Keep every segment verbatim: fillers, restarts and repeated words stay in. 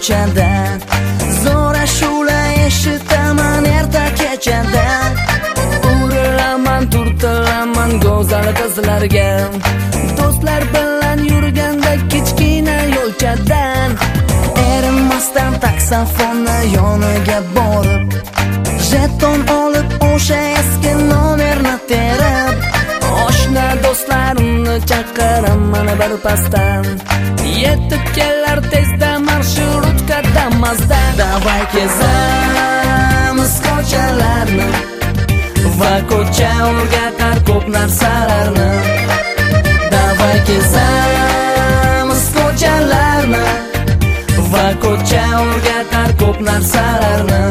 ko'chada, zo'r ashula eshitaman erta kechada. Urilaman, turtilaman go'zal qizlarga, do'stlar bilan yurganda kichkina yo'lchadan. Erinmasdan taksafonni yoniga borib, jeton olib o'sha eski nomerni terib, oshna do'stlarimni chaqiraman bir pasdan. Yetib kelar tezda marshrutka Mazda. Davay kezamiz ko'chalarni va ko'cha o'rgatar ko'p narsalarni. Davay kezamiz ko'chalarni va ko'cha o'rgatar ko'p narsalarni.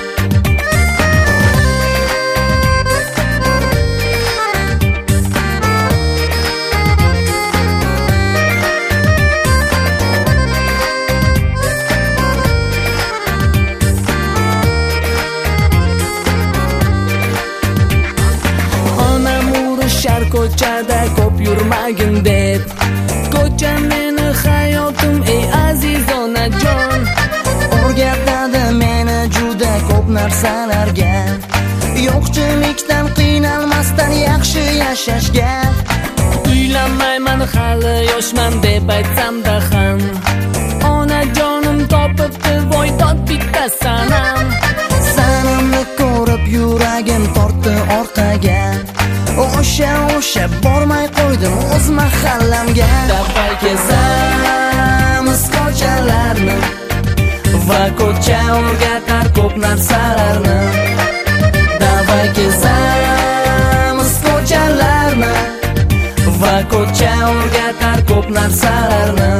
Shar ko'chada ko'p yurmagin deb, ko'cha meni hayotim ey aziz onajon. O'rgatadi meni juda ko'p narsalarga, yo'qchilikdan qiynalmasdan yaxshi yashashga. Uylanmayman hali yoshman deb aytsam-da ham, onajonim topibdi voy dod bitta sanam. Sanamni ko'rib yuragim tortdi orqaga, o'sha o'sha bormay qo'ydim o'z mahallamga. Davay kezamiz ko'chalarni va ko'cha o'rgatar ko'p narsalarni. Davay kezamiz ko'chalarni va ko'cha o'rgatar ko'p narsalarni.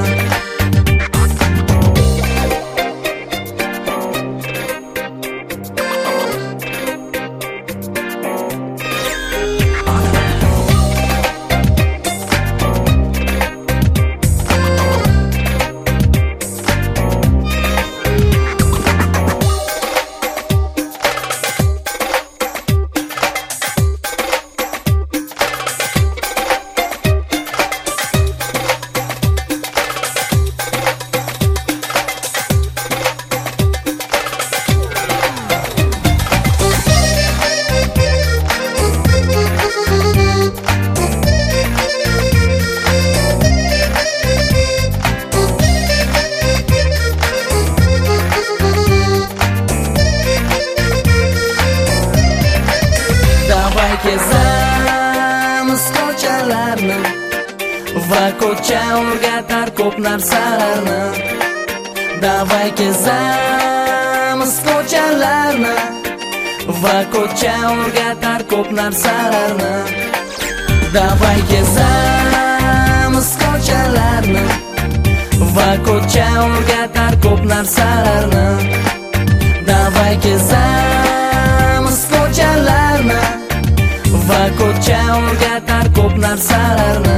Kezamiz ko'chalarni va ko'cha o'rgatar ko'p narsalarni. Davay kezamiz ko'chalarni va ko'cha o'rgatar ko'p narsalarni. Davay kezamiz ko'chalarni va ko'cha o'rgatar ko'p narsalarni. Davay kezamiz ko'chalarni va ko'cha o'rgatar ko'p narsalarni.